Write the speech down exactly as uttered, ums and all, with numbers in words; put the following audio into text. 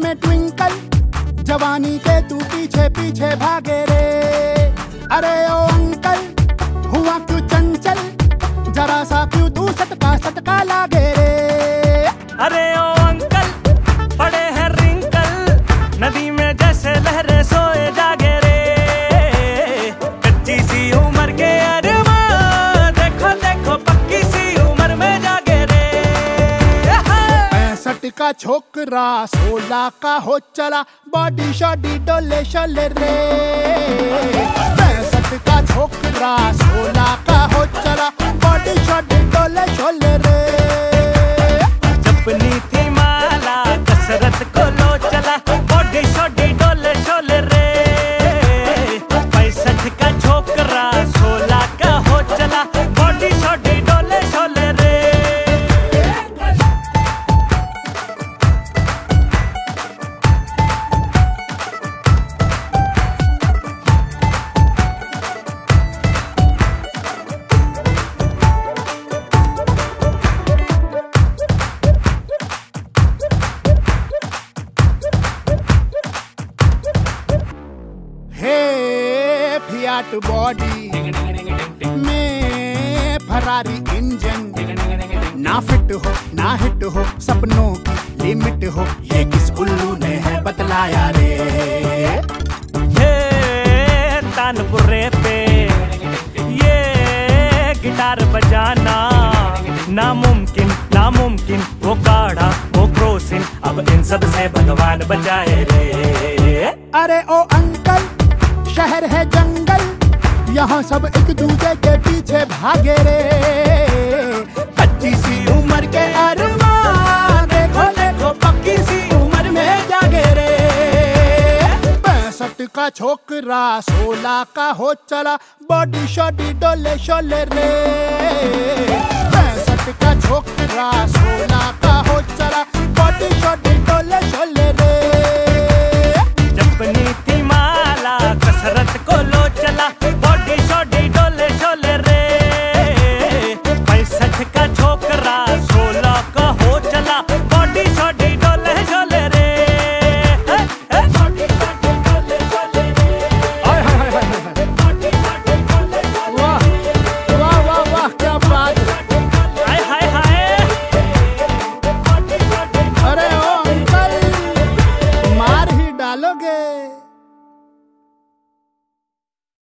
में ट्विंकल, जवानी के तू पीछे पीछे भागे रे। अरे ओ अंकल, हुआ क्यों चंचल, जरा सा क्यों तू सटका सटका लागे रे। अरे ओ अंकल, पड़े हैं रिंकल, नदी में जैसे लहरें सोए जागे रे। कच्ची सी उम्र के अरमान, देखो देखो पक्की सी उम्र में जागे रे। पैंसठ का छोकरा सोलह का हो चला, बॉडी शॉडी डोले शोले रे। पैंसठ का छोकरा सोलह का हो चला, बॉडी शॉडी डोले शोले रे। जपनी थी माला, कसरत को लो चला, बॉडी शॉडी डोले शोले रे। पैंसठ का छोकरा सोलह का हो चला, बॉडी शॉडी डोले शोले रे। फियाट बॉडी में फरारी इंजन, ना फिट हो ना हिट हो, सपनों की लिमिट हो, ये किस उल्लू ने है बतलाया रे। हे तानपुरे पे ये गिटार बजाना, नामुमकिन नामुमकिन, वो काढ़ा वो क्रोसिन, अब इन सब से भगवान बचाए रे। अरे ओ अंकल, शहर है जंगल, यहाँ सब एक दूसरे के पीछे भागे रे। कच्ची सी उम्र के अरमान, देखो देखो पक्की सी उम्र में जागे रे। पैंसठ का छोकरा सोलह का हो चला, बॉडी शॉडी डोले शोले रे। पैंसठ का छोकरा सोलह का हो चला, बॉडी शॉडी डोले शोले रे। जपनी थी माला, कसरत को लो चला, बॉडी शॉडी डोले शोले रे। पैंसठ का छोकरा सोलह का हो चला, बॉडी शॉडी डोले शोले रे। वाह वाह वाह, क्या बात। हाय हाय हाय, अरे ओ अंकल, मार ही डालोगे।